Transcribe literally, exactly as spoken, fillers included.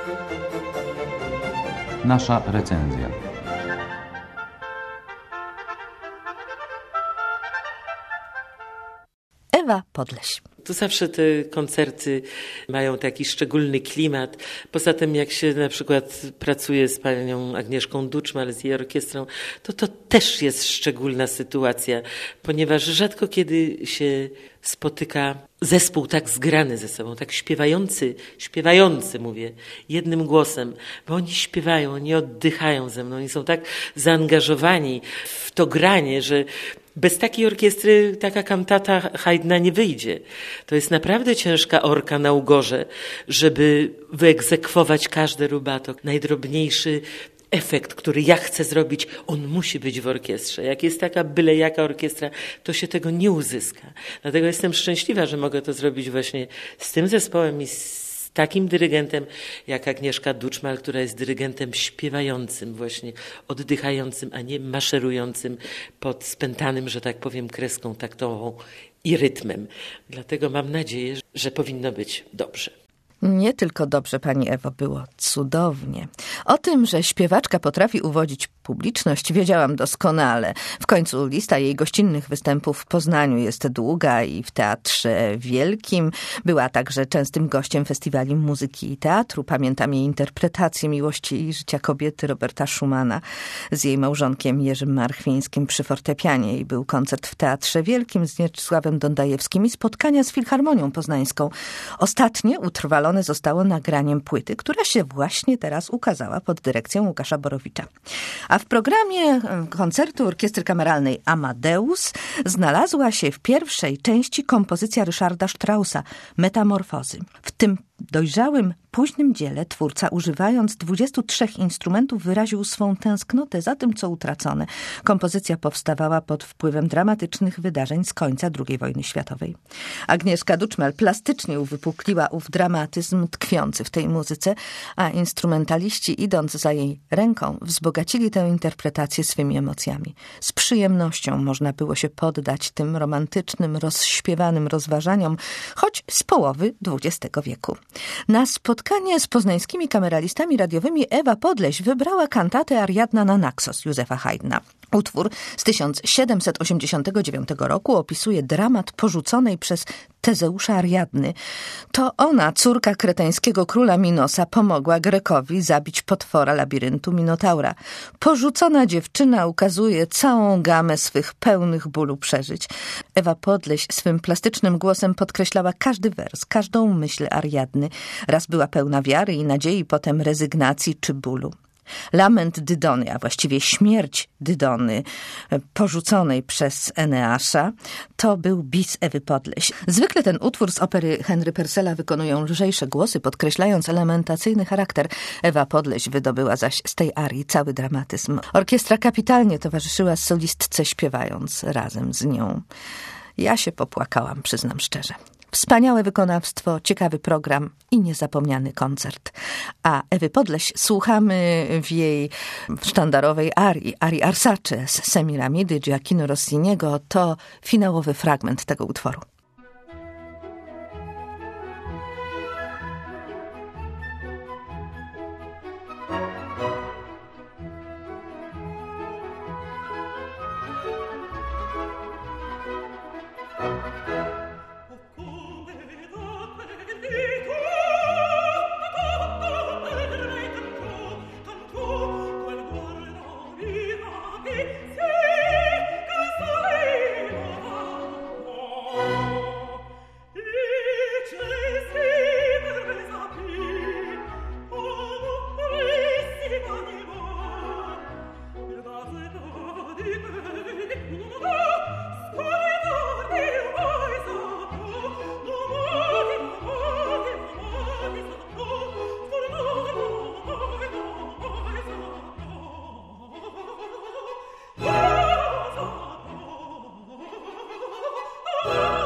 Nasza recenzja. Ewa Podleś. Tu zawsze te koncerty mają taki szczególny klimat. Poza tym jak się na przykład pracuje z panią Agnieszką Duczmal, z jej orkiestrą, to to też jest szczególna sytuacja, ponieważ rzadko kiedy się spotyka zespół tak zgrany ze sobą, tak śpiewający, śpiewający mówię, jednym głosem, bo oni śpiewają, oni oddychają ze mną, oni są tak zaangażowani w to granie, że bez takiej orkiestry taka kantata Haydna nie wyjdzie. To jest naprawdę ciężka orka na ugorze, żeby wyegzekwować każde rubato. Najdrobniejszy efekt, który ja chcę zrobić, on musi być w orkiestrze. Jak jest taka byle jaka orkiestra, to się tego nie uzyska. Dlatego jestem szczęśliwa, że mogę to zrobić właśnie z tym zespołem i z takim dyrygentem jak Agnieszka Duczmal, która jest dyrygentem śpiewającym właśnie, oddychającym, a nie maszerującym pod spętanym, że tak powiem, kreską taktową i rytmem. Dlatego mam nadzieję, że powinno być dobrze. Nie tylko dobrze, pani Ewo, było cudownie. O tym, że śpiewaczka potrafi uwodzić publiczność, wiedziałam doskonale. W końcu lista jej gościnnych występów w Poznaniu jest długa i w Teatrze Wielkim. Była także częstym gościem festiwali muzyki i teatru. Pamiętam jej interpretację miłości i życia kobiety Roberta Schumana z jej małżonkiem Jerzym Marchwińskim przy fortepianie. I był koncert w Teatrze Wielkim z Mieczysławem Dondajewskim i spotkania z Filharmonią Poznańską. Ostatnie utrwalone zostało nagraniem płyty, która się właśnie teraz ukazała pod dyrekcją Łukasza Borowicza. A w programie koncertu Orkiestry Kameralnej Amadeus znalazła się w pierwszej części kompozycja Ryszarda Straussa Metamorfozy. W tym dojrzałym, późnym dziele twórca, używając dwudziestu trzech instrumentów, wyraził swą tęsknotę za tym, co utracone. Kompozycja powstawała pod wpływem dramatycznych wydarzeń z końca drugiej wojny światowej. Agnieszka Duczmal plastycznie uwypukliła ów dramatyzm tkwiący w tej muzyce, a instrumentaliści, idąc za jej ręką, wzbogacili tę interpretację swymi emocjami. Z przyjemnością można było się poddać tym romantycznym, rozśpiewanym rozważaniom, choć z połowy dwudziestego wieku. Na spotkanie z poznańskimi kameralistami radiowymi Ewa Podleś wybrała kantatę Ariadna na Naxos Józefa Haydna. Utwór z tysiąc siedemset osiemdziesiątego dziewiątego roku opisuje dramat porzuconej przez Tezeusza Ariadny. To ona, córka kreteńskiego króla Minosa, pomogła Grekowi zabić potwora labiryntu Minotaura. Porzucona dziewczyna ukazuje całą gamę swych pełnych bólu przeżyć. Ewa Podleś swym plastycznym głosem podkreślała każdy wers, każdą myśl Ariadny. Raz była pełna wiary i nadziei, potem rezygnacji czy bólu. Lament Dydony, a właściwie śmierć Dydony, porzuconej przez Eneasza, to był bis Ewy Podleś. Zwykle ten utwór z opery Henry Purcella wykonują lżejsze głosy, podkreślając elementacyjny charakter. Ewa Podleś wydobyła zaś z tej arii cały dramatyzm. Orkiestra kapitalnie towarzyszyła solistce, śpiewając razem z nią. Ja się popłakałam, przyznam szczerze. Wspaniałe wykonawstwo, ciekawy program i niezapomniany koncert. A Ewy Podleś słuchamy w jej sztandarowej arii, arii Arsace z Semiramidy Gioacchino Rossiniego. To finałowy fragment tego utworu. Oh